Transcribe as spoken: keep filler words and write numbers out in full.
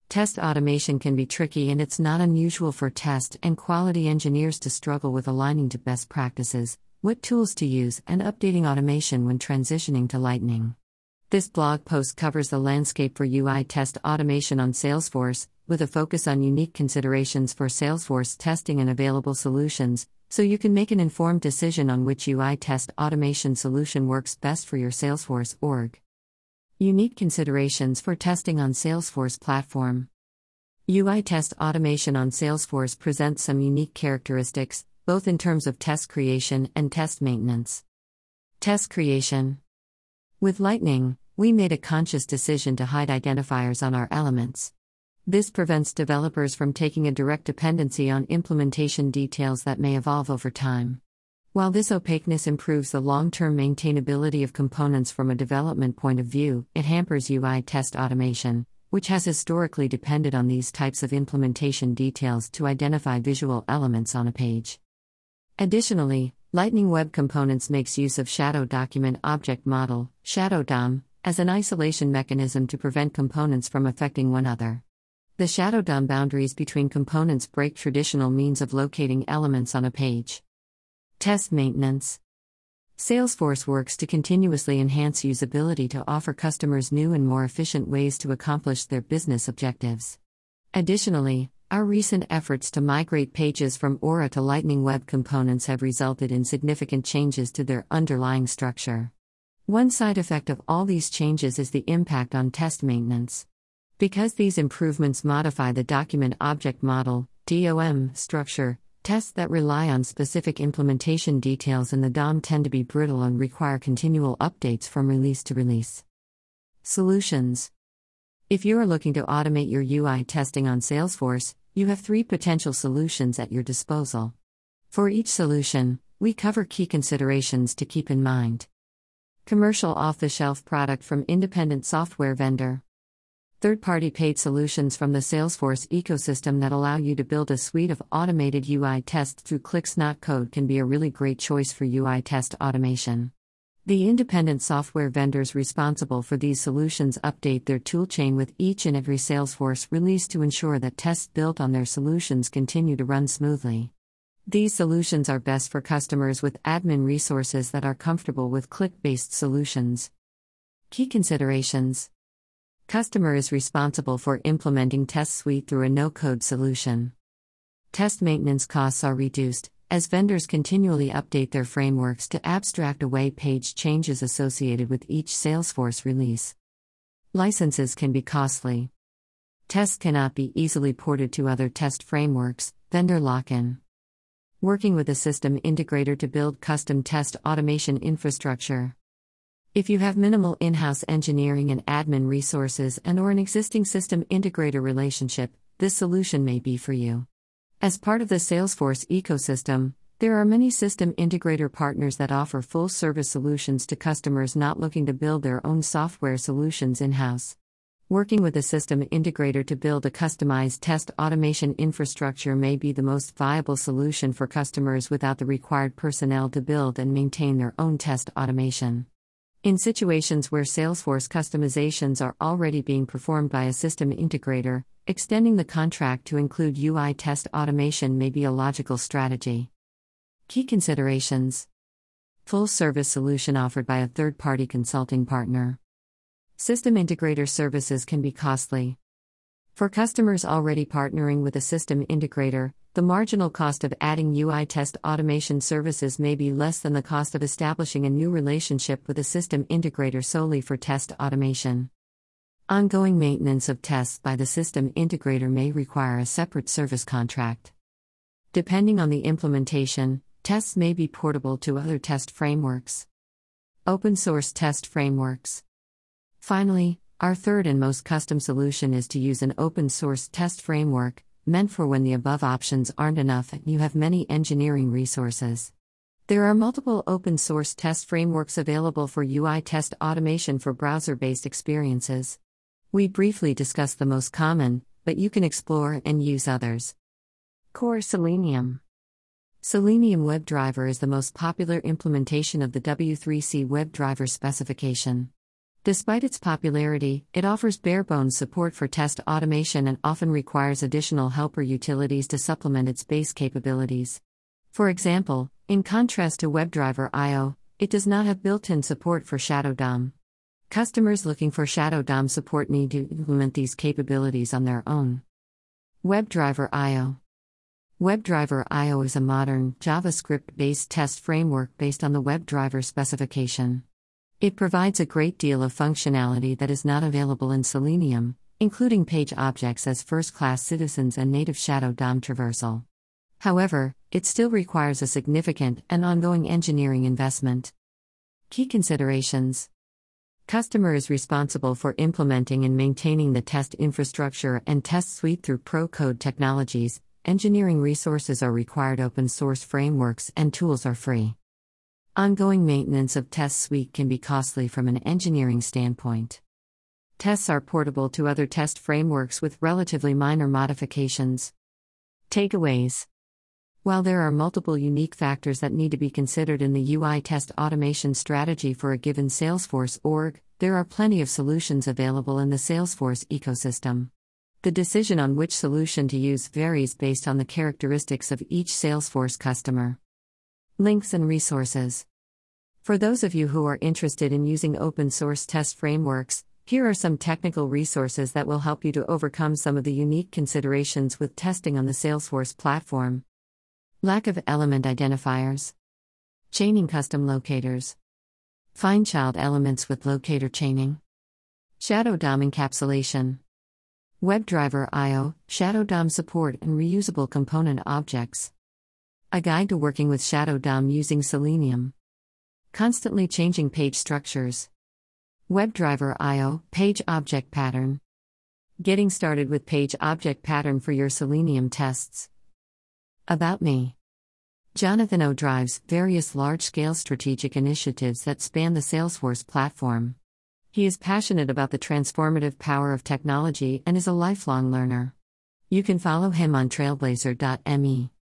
Test automation can be tricky, and it's not unusual for test and quality engineers to struggle with aligning to best practices, what tools to use, and updating automation when transitioning to Lightning. This blog post covers the landscape for U I test automation on Salesforce, with a focus on unique considerations for Salesforce testing and available solutions, so you can make an informed decision on which U I test automation solution works best for your Salesforce org. Unique considerations for testing on Salesforce platform. U I test automation on Salesforce presents some unique characteristics, both in terms of test creation and test maintenance. Test creation. With Lightning, we made a conscious decision to hide identifiers on our elements. This prevents developers from taking a direct dependency on implementation details that may evolve over time. While this opaqueness improves the long-term maintainability of components from a development point of view, it hampers U I test automation, which has historically depended on these types of implementation details to identify visual elements on a page. Additionally, Lightning Web Components makes use of Shadow Document Object Model, Shadow D O M, as an isolation mechanism to prevent components from affecting one another. The Shadow D O M boundaries between components break traditional means of locating elements on a page. Test maintenance. Salesforce works to continuously enhance usability to offer customers new and more efficient ways to accomplish their business objectives. Additionally, our recent efforts to migrate pages from Aura to Lightning Web Components have resulted in significant changes to their underlying structure. One side effect of all these changes is the impact on test maintenance. Because these improvements modify the Document Object Model (D O M) structure, tests that rely on specific implementation details in the D O M tend to be brittle and require continual updates from release to release. Solutions. If you are looking to automate your U I testing on Salesforce, you have three potential solutions at your disposal. For each solution, we cover key considerations to keep in mind. Commercial off-the-shelf product from independent software vendor. Third-party paid solutions from the Salesforce ecosystem that allow you to build a suite of automated U I tests through clicks not code can be a really great choice for U I test automation. The independent software vendors responsible for these solutions update their toolchain with each and every Salesforce release to ensure that tests built on their solutions continue to run smoothly. These solutions are best for customers with admin resources that are comfortable with click-based solutions. Key considerations. Customer is responsible for implementing Test Suite through a no-code solution. Test maintenance costs are reduced, as vendors continually update their frameworks to abstract away page changes associated with each Salesforce release. Licenses can be costly. Tests cannot be easily ported to other test frameworks, vendor lock-in. Working with a system integrator to build custom test automation infrastructure. If you have minimal in-house engineering and admin resources and or an existing system integrator relationship, this solution may be for you. As part of the Salesforce ecosystem, there are many system integrator partners that offer full-service solutions to customers not looking to build their own software solutions in-house. Working with a system integrator to build a customized test automation infrastructure may be the most viable solution for customers without the required personnel to build and maintain their own test automation. In situations where Salesforce customizations are already being performed by a system integrator, extending the contract to include U I test automation may be a logical strategy. Key considerations. Full-service solution offered by a third-party consulting partner. System integrator services can be costly. For customers already partnering with a system integrator, the marginal cost of adding U I test automation services may be less than the cost of establishing a new relationship with a system integrator solely for test automation. Ongoing maintenance of tests by the system integrator may require a separate service contract. Depending on the implementation, tests may be portable to other test frameworks. Open source test frameworks. Finally, our third and most custom solution is to use an open source test framework, meant for when the above options aren't enough and you have many engineering resources. There are multiple open source test frameworks available for U I test automation for browser-based experiences. We briefly discuss the most common, but you can explore and use others. Core Selenium. Selenium WebDriver is the most popular implementation of the W three C WebDriver specification. Despite its popularity, it offers bare-bones support for test automation and often requires additional helper utilities to supplement its base capabilities. For example, in contrast to WebDriver dot I O, it does not have built-in support for Shadow D O M. Customers looking for Shadow D O M support need to implement these capabilities on their own. WebDriver dot I O. WebDriver dot I O is a modern, JavaScript-based test framework based on the WebDriver specification. It provides a great deal of functionality that is not available in Selenium, including page objects as first-class citizens and native Shadow D O M traversal. However, it still requires a significant and ongoing engineering investment. Key considerations. Customer is responsible for implementing and maintaining the test infrastructure and test suite through pro-code technologies. Engineering resources are required. Open source frameworks and tools are free. Ongoing maintenance of test suite can be costly from an engineering standpoint. Tests are portable to other test frameworks with relatively minor modifications. Takeaways. While there are multiple unique factors that need to be considered in the U I test automation strategy for a given Salesforce org, there are plenty of solutions available in the Salesforce ecosystem. The decision on which solution to use varies based on the characteristics of each Salesforce customer. Links and resources. For those of you who are interested in using open source test frameworks, here are some technical resources that will help you to overcome some of the unique considerations with testing on the Salesforce platform. Lack of element identifiers. Chaining custom locators. Find child elements with locator chaining. Shadow D O M encapsulation. WebDriver dot I O, Shadow D O M support and reusable component objects. A guide to working with Shadow D O M using Selenium. Constantly changing page structures. WebDriver dot I O, page object pattern. Getting started with page object pattern for your Selenium tests. About me. Jonathan O drives various large-scale strategic initiatives that span the Salesforce platform. He is passionate about the transformative power of technology and is a lifelong learner. You can follow him on trailblazer dot me.